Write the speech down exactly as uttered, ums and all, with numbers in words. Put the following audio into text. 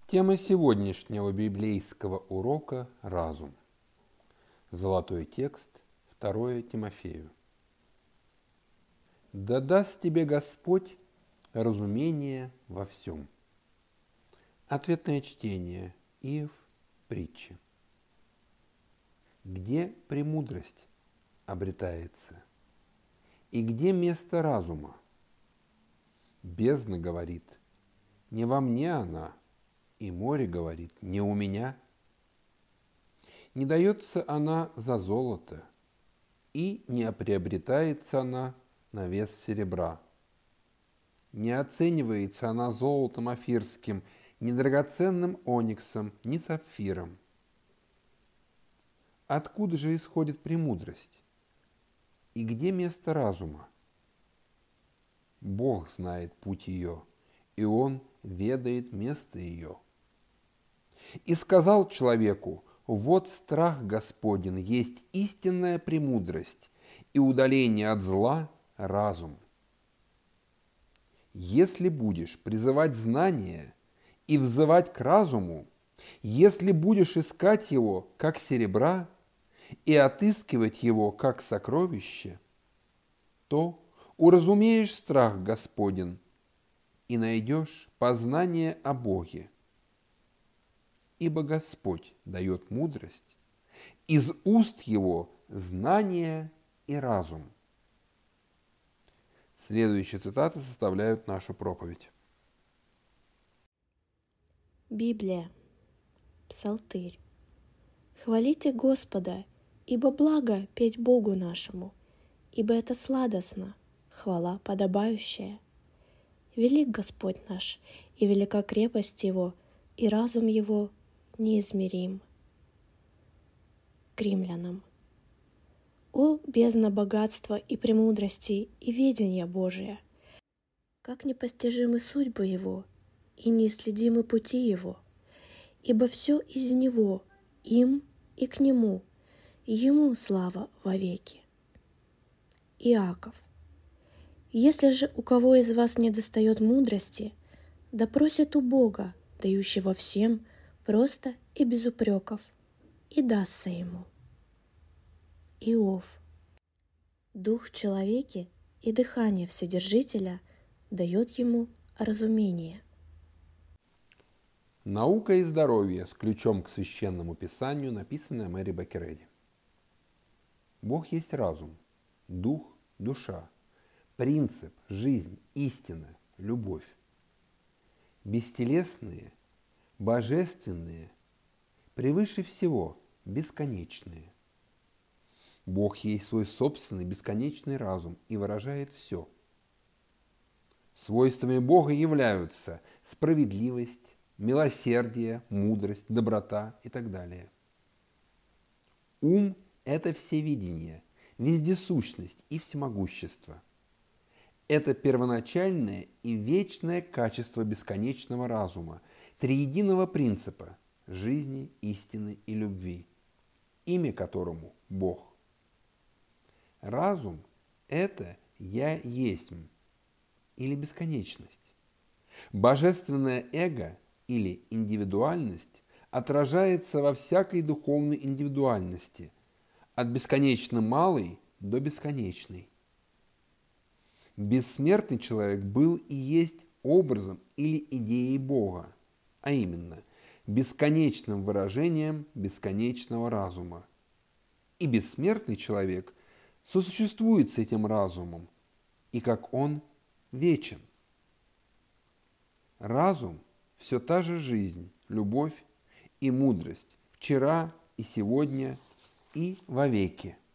Тема сегодняшнего библейского урока – разум. Золотой текст, второе Тимофею. «Да даст тебе Господь разумение во всем». Ответное чтение. Иов, притчи. Где премудрость обретается? И где место разума? Бездна говорит: не во мне она, и море говорит: не у меня. Не дается она за золото, и не приобретается она на вес серебра. Не оценивается она золотом офирским, ни драгоценным ониксом, ни сапфиром. Откуда же исходит премудрость? И где место разума? Бог знает путь ее, и Он ведает место ее. И сказал человеку: вот страх Господень есть истинная премудрость, и удаление от зла – разум. Если будешь призывать знание и взывать к разуму, если будешь искать его, как серебра, и отыскивать его, как сокровище, то уразумеешь страх Господень и найдешь познание о Боге. Ибо Господь дает мудрость, из уст Его знание и разум. Следующие цитаты составляют нашу проповедь. Библия. Псалтырь. Хвалите Господа, ибо благо петь Богу нашему, ибо это сладостно, хвала подобающая. Велик Господь наш, и велика крепость Его, и разум Его неизмерим. К римлянам. О, бездна богатства и премудрости и ведения Божия! Как непостижимы судьбы Его, и неисследимы пути Его, ибо все из Него, им и к Нему, и Ему слава вовеки. Иаков. Если же у кого из вас недостает мудрости, да просит у Бога, дающего всем, просто и без упреков, и дастся ему. Иов. Дух в человеке и дыхание Вседержителя дает ему разумение. «Наука и здоровье» с ключом к священному писанию, написанное Мэри Беккереди. Бог есть разум, дух, душа, принцип, жизнь, истина, любовь. Бестелесные, божественные, превыше всего бесконечные. Бог есть свой собственный бесконечный разум и выражает все. Свойствами Бога являются справедливость, милосердие, мудрость, доброта и так далее. Ум – это всевидение, вездесущность и всемогущество. Это первоначальное и вечное качество бесконечного разума, триединого принципа жизни, истины и любви, имя которому – Бог. Разум – это «я есмь» или бесконечность. Божественное эго или индивидуальность отражается во всякой духовной индивидуальности, от бесконечно малой до бесконечной. Бессмертный человек был и есть образом или идеей Бога, а именно бесконечным выражением бесконечного разума. И бессмертный человек сосуществует с этим разумом, и как он вечен. Разум – все та же жизнь, любовь и мудрость, вчера и сегодня и вовеки.